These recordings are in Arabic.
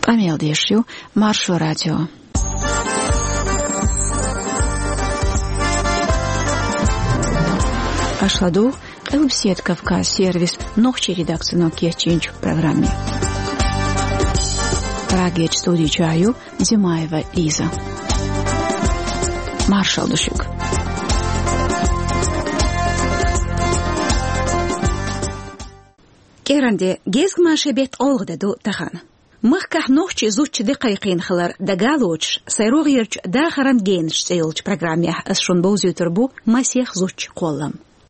Камел Дешью, Маршо Радио. Ашладу, Элбсет Кавказ сервис, ногче редакционно кечинч в программе. Рагеч студию чаю, Зимаева Лиза. Маршал Душук. Керанде гезгмаше бет олгдаду тахан. Махках ногче зучче декайкин хлар дагалоч, сайрогерч дахаран генш сейлч программе as шон боузютербу масех зучч коллам.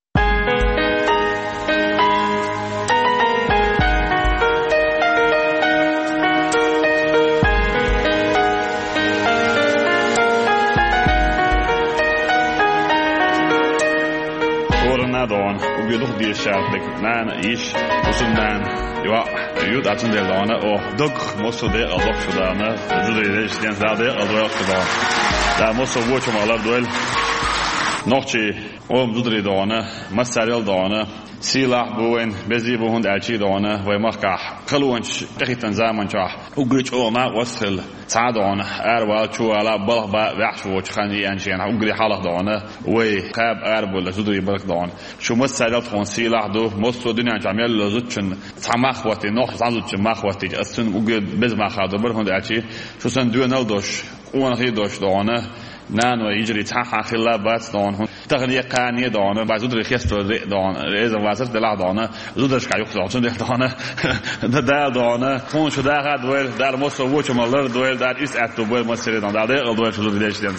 Dagen och vi då det skärpligt när ish och så när ja ju att sen det låna och dock måste det alltså för där så det är stens där alltså där måste vi watcha alla duell nocci om dudri dana masarial dana silah boen bezi bohund alchi dana wa marka خلونش تخيتن زمان شاه وقريش ما وصل سعدون أروى شو على بلغ بعش وشخاني أنشين وقري حلق دونه وقاب أربول زودي بلغ دون شو مسألة خونسي لحدو مصر الدنيا جميل لزوجن سماخ وقتي نخ زانوج ماخ وقتي أصلا وقري بزماخ هذا برهند أشي شو سندو نلدوش ونخي دوش دونه نان ويجري تحا خلابات دون تغني قاني دون بعد زود رخيستو دون إذا واسط دلع دون زودش كايوخ دون دون دون خون شو داخل دويل دار مصر وچ مالر دويل دار إس أتو بويل مصر دون دار دويل شو دلش دون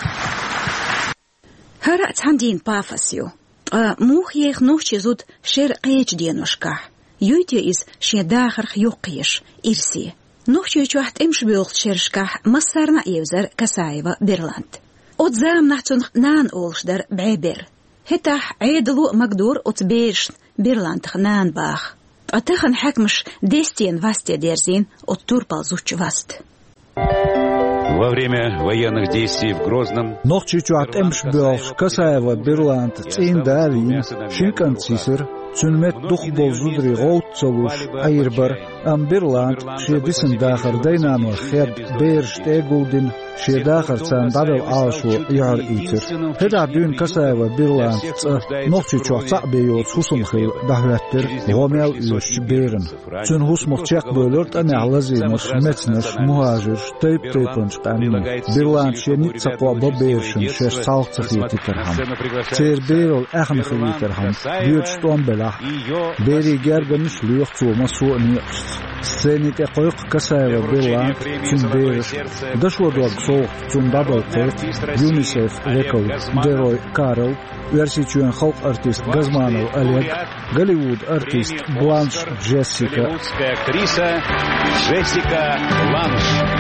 هرأت هندين بافاسيو موخ يخ نوخ زود شر قيج دينوشكا يوتي إس شي داخر خيوقيش إرسي نوخ يجوحت إمش بيوغ شرشكا مصرنا يوزر كسايفا بيرلاند أتزام نحتون نان أولشدر بعبر هتاح عيدلو مقدور أتبيرش بيرلاند خنان باخ أتخن حكمش ديستين васте дерзин от турпал зуч васт. Во время военных действий в Грозном Нохчичуат Эмшбёлш Касаева Бирланд Циндарин Шинкан Цисер Цунмет Духбол Зудри Гоутцовуш Айрбар Амбирланд Шедисен Дахар Дайнамо Хеб Бейрш Тегулдин Шедахар Цан Дабел Алшу Яр Итер Хеда Дюн Касаева Бирланд Нохчичуат Цабеют Хусумхил Дахветтер Гомел Юш Бейрен Цун Хусмухчак Бөлөрт Анялазинаш Мецнаш Мухажир Тейп Тейпанш Бирланд Шенит Цаква Бабейршин Шеш Салцахити Терхам Цер Бейрол Ахн Хилитерхам Бьют Штомбела Бери Гергенш Люх Цума Суни Сцените Койк Касаева Бирланд Цун Бейрш Дошло до Аксол Цун Дабл Тейт ЮНИСЕФ Лекал Герой Карл Версичуен Халк артист Газманов Олег Голливуд артист Бланш Джессика актриса Джессика Бланш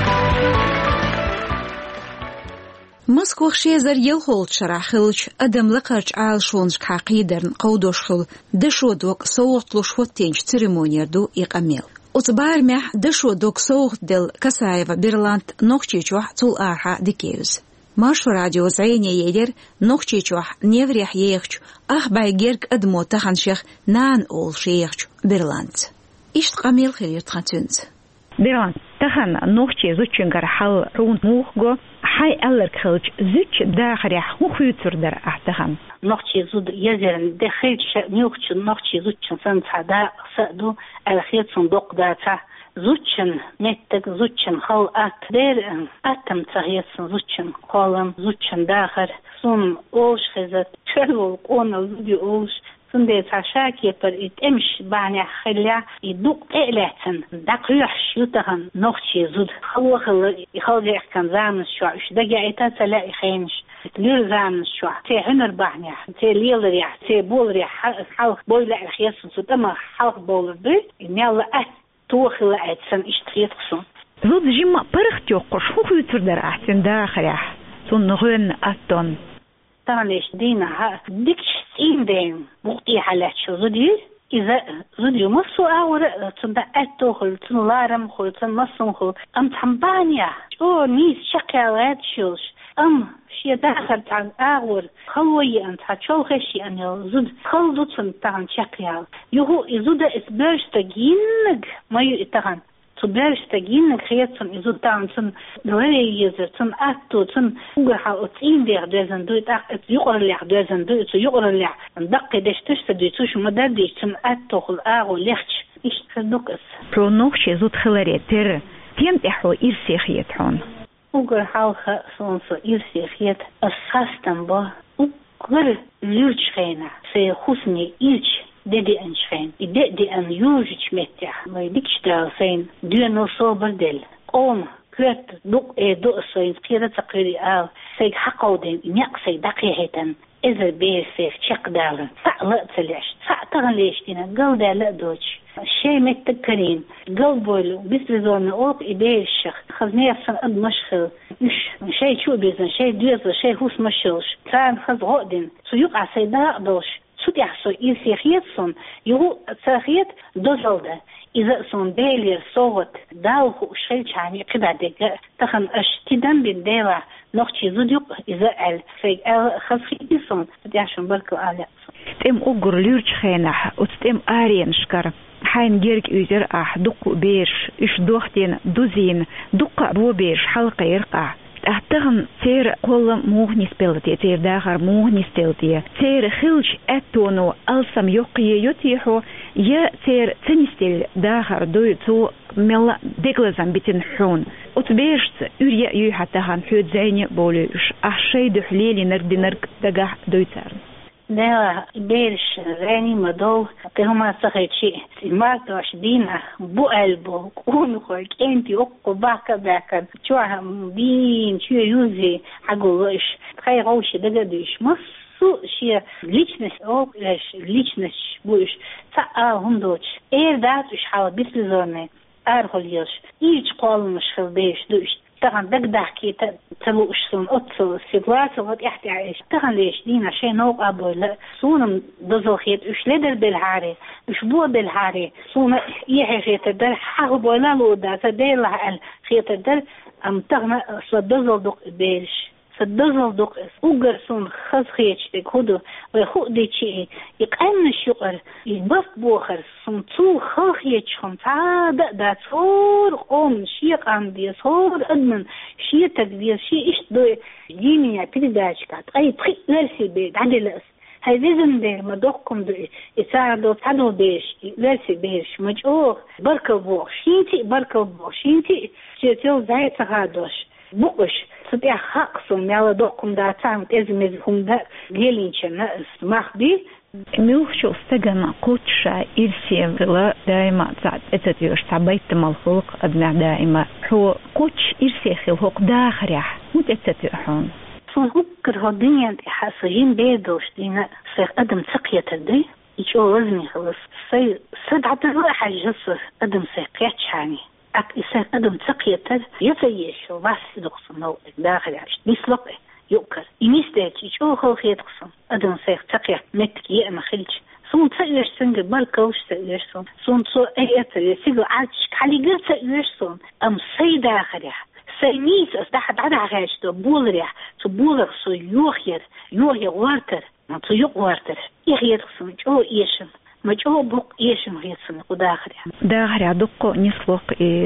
مسكوخ شيزر يلخول شراخلش أدم لقرش عال شونش كاقيدرن قودوش خل دشو دوك صوت لشوت تينش تريمونير دو يقاميل أتبار مح دشو دوك صوت دل كسايفا بيرلاند نوخشيشوح تول آرها ديكيوز ماشو راديو زيني يدر نوخشيشوح نيفريح ييخش باي جيرك أدمو تخنشيخ نان أول شيخش بيرلاند إيش تقاميل خير تخنتونز بيرلاند تخن نوخشي زوتشن كرحل رون موخغو حي ألر خلج زوج داخل يح مخيطر در أحتهم نوخشي زود يزرن دخل نوخشي نوخشي زوج سنت هذا صدو الخيط صندوق داتا زوجن متك زوجن خل أكدر أتم تغيير زوجن قلم زوجن داخل سون أوش خزت شلو قونا زودي أوش سندي تشاكي پر إتمش بعني خليا يدوق إلهتن دقيح شيوتهن نوخشي زود خل يحكم زامن شو إيش دقي إتاتا لا يخينش لير زامن شو تي هنر بعني تي ليل ريح تي بول ريح حلق بول لا الخياس سود أما حلق بول بي نيال توخل أتسن إيش تخيطسون زود جيما برخت يقش خيطر در أحسن داخل سون نغن أتون طبعاً دينا ديكش إندين بقتي حالات شو زودي إذا زودي مصو أور تندا أتوخل تنلارم خل تنمصم خل أم تنبانيا نيس شكلات شوش شي داخل عن أور خلوي أنت هتشوف خشي أن زود خلدو تن عن شكل يهو زود إسبرش تجينج ما يتغن تبرش تجين خياتن إذا تانسن نوري يزرتن أتوتن وجها أتين دير دوزن دوت يقرأ لح دوزن دوت يقرأ لح دق دشتش تدوتش مدردش تن أتوخل أغو لحش إيش تدوكس برونوخش يزود خلاريتر تيمتحو إرسيخيت حون وجها خصوص إرسيخيت أساستن با وقر ليرش خينا سيخصني إيش ددي أنشفين ددي أن يوجد متح ما يديكش دارسين دينو صوبر دل كرت دق صين كيرة تقرير سيد حقو دين يقصي دقيقة إذا بيسيف شق دارن فعلا تليش فعتغن ليش دينا قل دا لا دوش شيء متكرين قل بولو بيسلزون أوق إبير الشخ خزني أفسن أد مشخل شيء شو بيزن شيء دوزن شيء هوس مشلش كان خز غودين سيوق عسيدا دوش سود يحصل إرسيخيت صن يهو ساخيت دوزلده إذا صن بيلير صوت داوه شيء يعني كده دقة تخن أشتدن بالديرة نختي زوديق إذا قال في خزخي صن تديعشون بركو آلة تم أقر ليرش خينح وتم آرين شكر حين جيرك يزر دق بيش إش دوختين دوزين دق بو بيش حلقة يرقع أحتهم سير كل موهني سبلتي سير داخر موهني سبلتي سير خلش أتونو ألسم يقي يتيحو يا سير تنستل داخر دويتو ملا دقلزن بتن حون وتبيشت يريا يحتى هن حود زيني بولوش أحشي دحليلي نرد نرك دقاح دويتار لا بيرش راني مدو تهما سخيت شيء ما توش دينا بو قلبه كون خوك انتي اقو باكا شوها دين شو يوزي حقوش خير غوش دقدش مصو شيء ليشنس او ليشنس بوش هم دوش داتش حاول بيسلزوني ارخل ايش قول مش خلبيش دوش تغن دقدح كي تلوش سون أتصل سيبوات وقت يحتي عيش تغن ليش دينا شيء نوق أبو لا سون دزوخيت إيش لدر بالهاري إيش بو بالهاري سون يحي خيط الدر حاغب ولا لودا تدير لها خيط الدر أم تغن صدزل دق بيش صدزل دق أوجر سون خز خيتشتك هدو ويخو دي شيء يقام الشقر يبف بوخر سون تو خيتشهم تعاد دا صور قوم شيق عندي صور أدمن شيء تقدير شيء إيش دو جيني يعتدي داشكات أي تخيط لرسي بيت عدي لأس هذي زندير ما دوقكم دو يساعدوا تعدوا بيش لرسي بيش مجوخ بركة بوخ شينتي بركة بوخ شينتي شيتيو زي تغادوش بوش صديق خاقصم يلا دوقكم دا تعمت إزمزهم دا جيلينشنا مخبي ميوشو استجمع قوتشا إرسي غلا دائما تعد أتتيوش تعبيت مالخلق أدنع دائما هو قوتش إرسي خلق داخريح مت أتتيوحون صون هكر هالدنيا دي حاسجين بيدوش دينا سيخ أدم سقية تدي يجو وزني خلص صدعة الواحد جسر أدم سيقيتش عني إسان أدم سقية تد يتيش وباس دقصن نوع داخل عشت بيسلقه يؤكر يميستيك يشو خلق يدقصن أدم سيق تقية متك يأما خلج سون تقيش سنجل بالكوش تقيش سون سو أي أتر سيقل عادش كالي قل تقيش سون أم سي داخل سينيس أصدحت عدا غاش تبول ريح تبول سو يوخير وارتر تو يوق وارتر يغيرقصن جو إيشن مجهو بوق يشم غيصن داخري دقو نسلق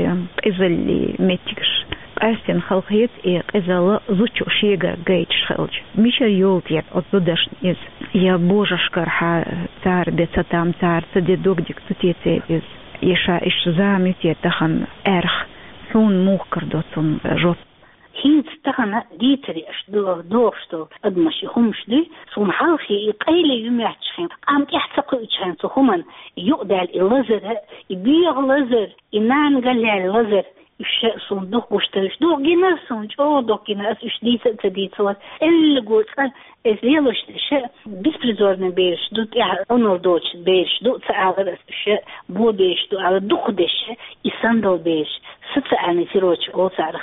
إذا اللي متكش أستن خلقيت إذا زوجو شيغا جايتش خلج مش يولتيت أصدقش إز يا بوجا شكرها تار بيتساتام تار تدي دوغديك تتيتي إز يشا إش زاميتي تخن أرخ حون موكر دوتون جوت هين تستغنى ديتري أشدو دوغشتو أدمشي همشدي سوم حالخي يقايلي يميحتشخين قام يحتقو إتشخين سوهمن يقدال اللزر يبيغ لزر إنان قلع اللزر إشاء سوم دوغ بوشترش دوغ جينا سوم جو دوغ جينا أس إش ديتا تديتا اللي قولت إز ليلوش إشاء بيسبرزورنا بيرش دوت أونو دوتش بيرش دوت سأغر إشاء بو بيرش دو على دوغ ديش إساندو بيرش ستسألني تيروش أو تعرف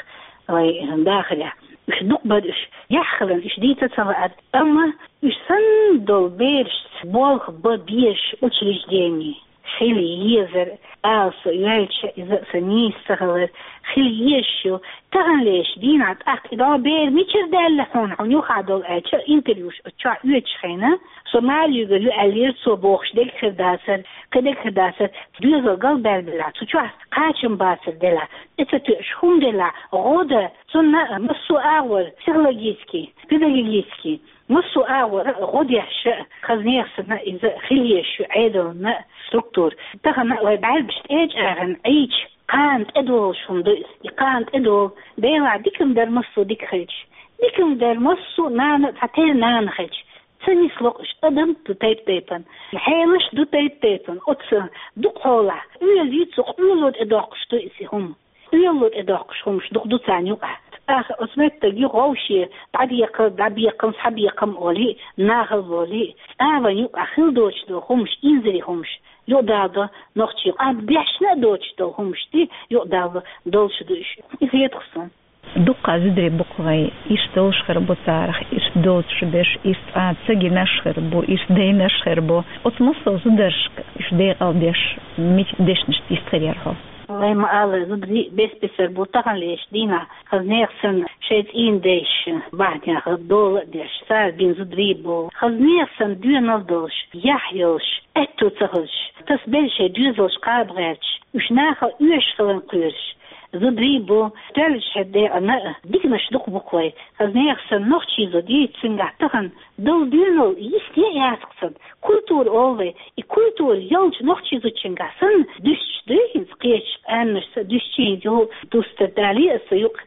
داخله مش نقبلش يحخلن إيش دي تتصلعت أما إيش صندل بيرش بولخ ببيش وتشريجديني خيلي يزر آلسو يالش إذا سنيس سهلر خيلي يشو تغن ليش دينات إذا بير ميشر دالحون عن يخادل أتشا إنتريوش أتشا يتشخينا سومالي يقولوا ألير سو بوخش ديك خرداسر كديك خرداسر دوزل قلب بلا تشوا قاشم باسر دلا إتتشخون دلا غودة سنة مسو أول سيغلوجيسكي بيداجيسكي مسو أول غوديش خزنيخسنا إذا خليش عيدلنا ستركتور تغن ويبعد بشتاج أغن أيش قانت أدول شندوس قانت أدول ديلا ديكم در مسو ديك خيج ديكم در مسو نان تعتير نان خيج تاني سلوقش أدم تتايب تيبن الحيلش دو تايب تيبن أتسا دو قولا ويزيد سوق ويلود إداقش تو إسيهم ويلود إداقش همش دو تاني وقعت أسمعت تجي غوشي بعد يقم صحب يقم أولي ناغل أولي يقع خل دوش دو همش إنزري همش يقدر نختي بيحشنا دوش دو همش دي يقدر دولش دوش إذا تخصن دقة زدري بقوي إشتوش خربو تارخ إشتوش بش إشت تسجي نشخربو إشتدي نشخربو أتمصل زدرش إشتدي قلبيش مش ديش نشتي استريرها والله ما قال زدري بس بسربو تغن ليش دينا خزنيخ سن شيت إين ديش بعد يعني خدول ديش صار بين زدري بو خزنيخ سن دو نفدلش يحيلش أتو تغلش تسبلش دوزلش قابغيرش وش ناخل يشخلن قيرش زدريبو تالش هدي أنا ديكناش دق بقوي خزنيخ سن نوع چيزو دي تسنغتغن دول دينو يستي ياسقسن كولتور أولي كولتور يلج نوع چيزو چنغسن دوش دينز قيش أنش دوش چيزو دوستدالي أسيوق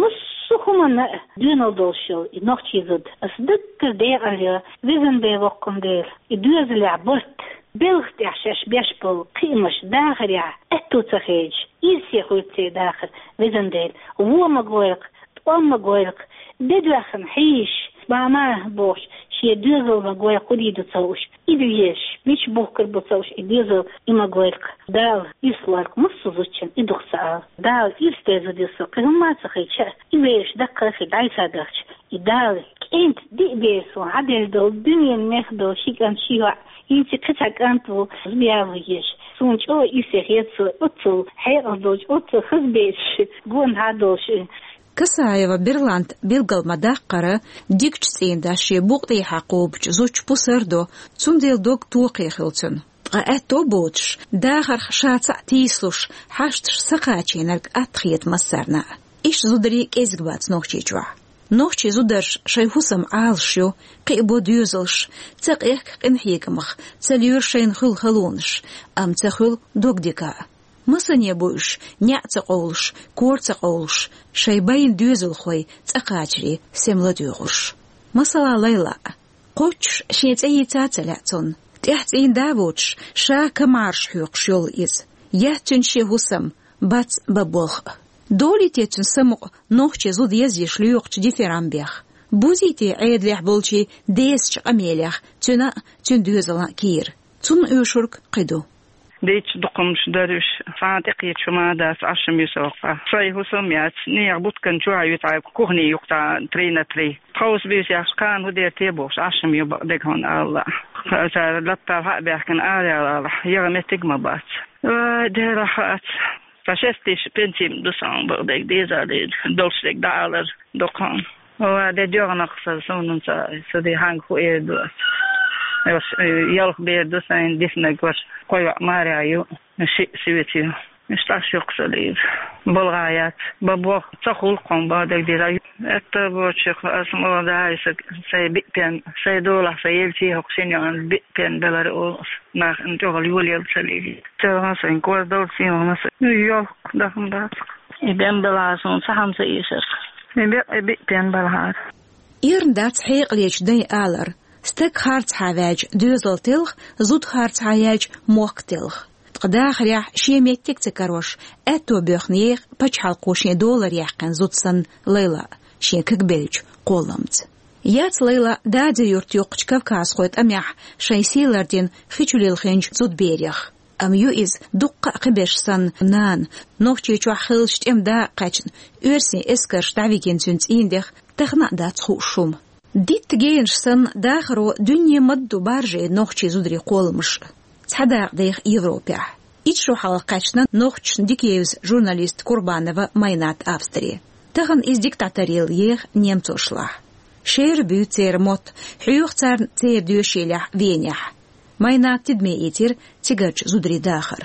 مسخومنا دينو دولشل نوع چيزو أصدقر دي عليا ويزن دي وقم دير دوز لعبرت بلغت يحشش بيشبل قيمش داخل يا اتو تخيج يسي خوتي داخل وزن ديل هو مقويق طوام مقويق ددوخن حيش باما بوش شي دوزل مقويق قديدو تصوش إدو يش ميش بوكر بتصوش إدوزل إمقويق دال يسلارك مصوزوشن إدوخ سعال دال يستيزو ديسو قيما تخيش إيش دقا في دايسا داخش إدال كنت دي بيسو عدل دول دنيا مخدو شيكان شيوا ينتي قطعك أنتو زبياويش سونج أو يسيخيتسو أتو حيقضوش أتو خزبيش قون هادوش كسايوا بيرلاند بيلقل مداقرة ديكش سين داشي بوغدي حقوبش زوج بوسردو تسونديل دوك توقي خلطن قاعتو بوتش داخر خشاتا تيسلوش حاشتش سقاچينك أتخيت مسرنا إيش زودري كيزقبات نوخشي جوا نوخشي زودرش شايفوسم عالشيو قيبو ديوزلش تقيق قنحيكمخ تليور شين خلونش أم تخل دوك ديكا مسنيا بوش نيع تقولش كور تقولش شايبين ديوزل خوي تقاچري سملا ديوغش مسلا ليلى قوتش شيت أي تاتلعتون تحتين دابوتش شا كمارش حيوق شيول إز يهتن شيهوسم بات ببوغ دولي تيتن سمق نوخشي زود يزيش ليوقش ديفيران بيخ بوزيتي عيد ليح بولشي ديسش أميليخ تنا تندوزلا كير تن أوشرك قدو ديتش دقمش دارش فاتقيت شما داس عشم يسوقفا صاي هسم يات نيغ بوتكن شوع يتعب كوهني يقطع ترينا تري قوس بيس يحسكان هدير تيبوش عشم يبقدك هون الله خاصة لطا حق بيحكن آلي الله يغمي تقمى بات دير رحات فشستيش بنتي دوسان بقدك ديزا دي دولشتك دالر دقان ودي ديوغ نقصر سونن سدي هانك هو ايه دوس يالخ بير دوسان ديفنك وش قوي ماري ايو سيوتيو مشتاش يقصليب بلغايات بابوخ تخول قوم بعدك ديرايو اتبوشيخ اسمو داي سي بيبين سي دولا سيلتي هقسين يان بيبين بلار اولس ناخ انتو اليول يلسليبي تغاسا انكوار دول سيما مسا يالخ داخم داس يبين بلاسون سحم سيسر بيبين بلهار إيرن دات حيق ليش داي آلر ستك هارت حاواج دوزل تلخ زود هارت حاواج موق تلخ تقداخ ريح شيميتك تكروش اتو بيخنيخ بچحال قوشني دولار يحقن زودسن ليلى شيكك بيلج قولمت يات ليلى دادي يورتيوقش كافكاس خويت اميح شايسيلردين خيچولي الخنج زود بيريخ ام يوئز دقة قبش سن نان نوخشي چو خلشت ام دا قاچن ارسي اسكرش دعويكين سنت ايندخ تخنا دات خوشوم ديت تجينش سن داخرو دنيا مدو بارجي نوخشي زودري قولمش تحداق ديخ يوروبيا إيشو حلقاتنا نوخش ديكيوز جورناليست كوربانова ماينات أفستري تغن إز ديكتاتوريل يخ نيمتوشلاح شير بيو تير موت حيوخ تار تير ديوشيلح فينيح ماينات تدمي إيتير تيجرج زودري داخر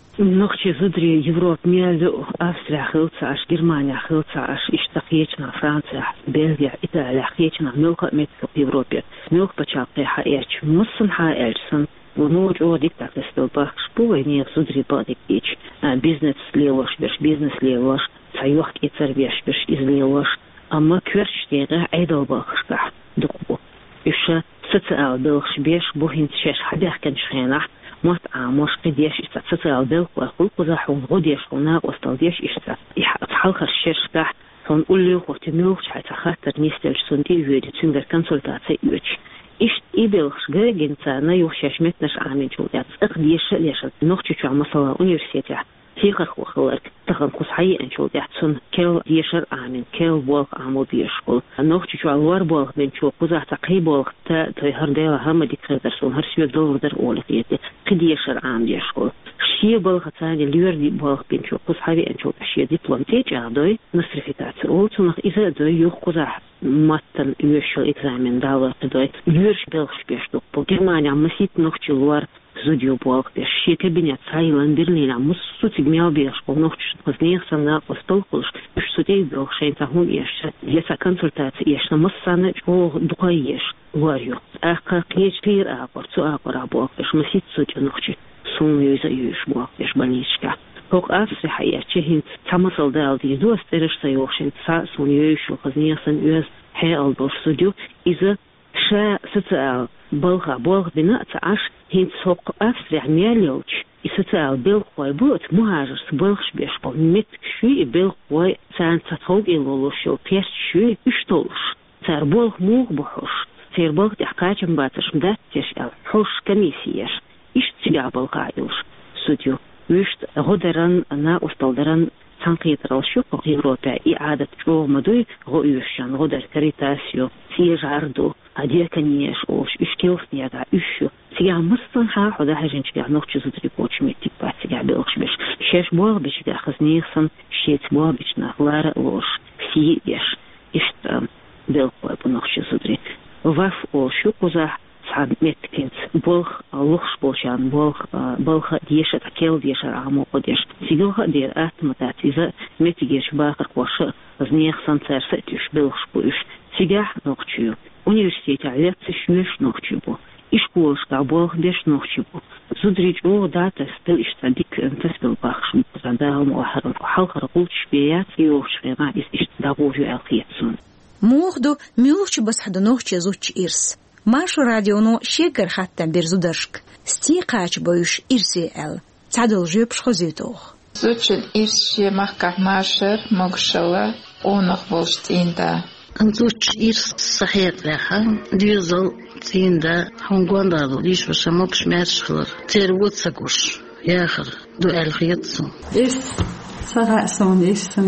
نوخشي زودري يوروب ميالو أفستريا خلطاش جرمانيا خلطاش إشتقيتنا فرنسا بلغيا إيطاليا خيتنا ملقا متك يوروبيا ملق بچاقي حائرش مصن حائرسن ونوج او ديكتاتور ستلباخش بويني زودري باديك إيش بيزنس ليوش بيزنس ليوش سايوخ إيتر بيش إزليوش أما كورش تيغا عيدو باخشكح دقبو إيش ستسأل دلخش بيش بوهين تشيش حديخ كان شخينح موت عاموش قديش إشتا ستسأل دلخ وأقول قزاحون غديش قناق وستلديش إشتا إحالخ الشيشكح فنقول له وقتنوخ حتى خاطر نيستلش سنتي ويدي تنجر كونسلتاتي يوش إيش إبلخش جاين تانا يوشش متنش عامين جودات أقديش ليش نوختي شو عمصلا أونيفرسيتي فيخ وخلرك تخن قصحي إن جودات سن كل ديشر عامين كل بولق عمو بيشقل نوختي شو الوار بولق بين شو قزح تقي بولق تا تهر ديلا هم ديكريتر سون هر سويك دور در أولقيتي قديشر عام بيشقل شيء بولق تاني ليور دي بولق بين شو قصحي إن شو أشياء دبلوماتية جادوي نصرفيتات أول تنخ إذا دوي يوخ قزح ماتن يوشل إكزامين داور دوي يورش بلخش بيشتوك بو جرمانيا مسيت نوختي لوار زوديو بولق بيش شي كابينет سايلان برلين مسو تجميع بيشقل نوختي قزنيخ سنة قستلقلش بيش سودي بلخشين تهون إيش يسا كونسلتاتي إيش نمسانة جو دقايش واريو أخا قيش كير أقر سو أقر بولق بيش مسيت سوديو نوختي سون يوزا يوش بولق بيش بانيشكا Ook Afrika Tsjechië tamasal dal die doos terug sayoshin sa sonyeushu khazniasan us heal dos studio is a sha social bolga bina taash hint sok Afrika mieloch is social bil khoy bot muhajer bolgsh beshpol mit shui bil khoy san tathog ilolosho pes shui ishtolsh tsar bolg mug bohosh tsar bolg tahkachim batsh mdat tish al hosh kamisiyer ish tsiga bolgayush studio ويشت غدران أنا أستلدران تنقيت رالشوق غيروتا إعادة شو مدوي غويشان غدر كريتاسيو سيج عردو عديا كنيش أوش إشكيلس نيادا إشو سيجا مصنها حدا هجن شجع نوخش زدري بوش ميتك بات سيجا بيلخش بيش شاش بوغ بيش دا خزنيخسن شيت بوغ بيش نغلارة لوش سي بيش إشت بيلخوي بنوخش زدري وفاف أوشو قزاح سعد متكنت بولخ لخش بولشان بولخ ديش تكيل ديش عمو قديش سيجوها دير أتمتات إذا متجيش باخر قوش زنيخ سنتر ستيش بولخش بوش سيجاح نوختيو университете عليك تشويش نوختيبو إشكولش كابولخ ديش نوختيبو زودريج أو داتا ستل إشتاديك انتسبل باخش مقصدهم وحرم وحلق رقول شبيات يوش فيما إشتدابوجو القيتسون موخدو ميوش بس حدو نوختي زوتش إرس ماش راديونو شيكر حتى برزودرشك ستيقاش بوش إرسي ال تعدل جيبش خزيتوخ زوتشن إرسي محكا ماشر مغشلا أونخ بولشتين دا زوتش إرس صحيح لها ديوزل تين دا هنقوان دادو ديش وشا مبش ماشخلر تيروت ساكوش ياخر دو الخيطسو إرس سرعسون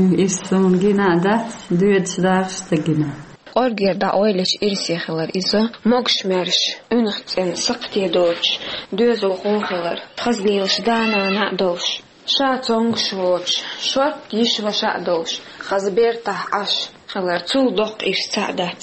إرسون جينا دات دويد سدارش تجينا أرجع دعوالش إرسي خلر إذا مقش مرش أنحتن سقتي دوش دوزو خون خلر تخزنيلش دانا نعدوش شاتونغ شوش شوات يشوى شعدوش خزبير عش خلر تو دق إيش سعدات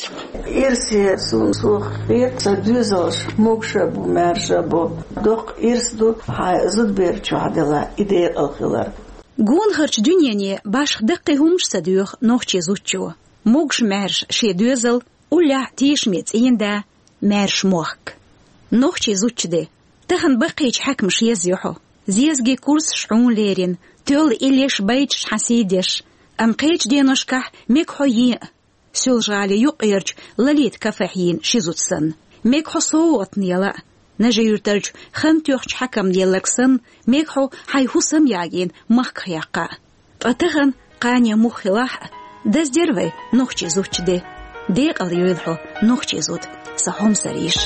إرسي سوخ فيت دوزوش مقشبو مرشبو دق إرسدو هاي زد بيرشو عدلا إدير الخلر جون هرش دنياني باش دقي همش سدوخ نوخشي زوتشو موغش مارش شي دوزل ولا تيشميت إيندا مارش موخك نوخشي زوتش دي تهن بقيش حكمش يزيحو زيزجي كورس شعون ليرين تول إليش بيتش حسيدش أم قيش دينوشكح ميكحو يه سولج علي يقيرج لليت كفاحين شيزوتسن ميكحو صوت نيلا نجي يرترج خنتيوخش حكم ديالكسن ميكحو حيهو سمياجين مخك يقع فتهن قانيا مخلاح دز ديروي نوخشي زوتش دي ديق al يويلحو نوخشي زود صحوم سريش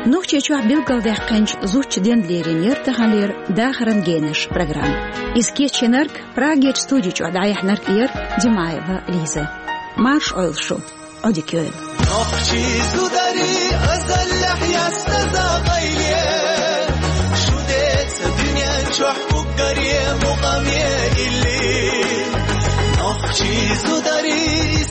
نوخچه چوح بلگل دهقنج زوچ دين ليرين يرتخالير داخرن جينش برنامج اسكي چنرك براغيت ستوديو چوح دايح نرك ير جماعه ليزا مارش اويل شو اوديكيول نوخچي زوداري ازل لحيا استزاقيلي شودت الدنيا چوح بقريه مقاميه اللي نوخچي زوداري